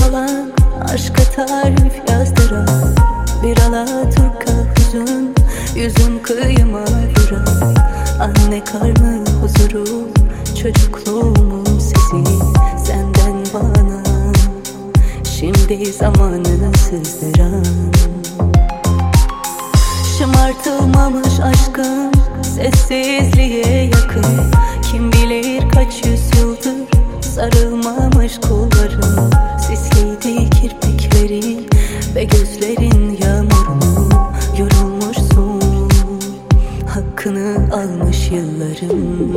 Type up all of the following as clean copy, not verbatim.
kalan aşka tarif yazdıran bir alaturka hüzün, yüzüm kıyıma vuran anne karnı huzuru, çocukluğumun sesi senden bana şimdi zamanı sızdıran. Şımartılmamış aşkın sessizliğe yakın, kim bilir kaç yüzyıldır sarılmamış kolların, sisliydi kirpiklerin ve gözlerin yağmurunu, yorulmuşsun, hakkını almış yılların.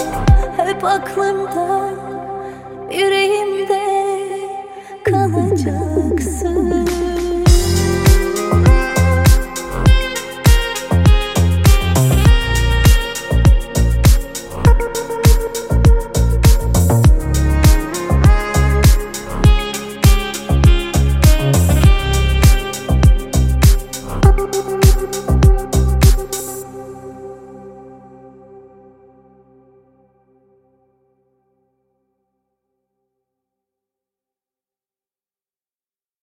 Aklımda, yüreğimde kalacak.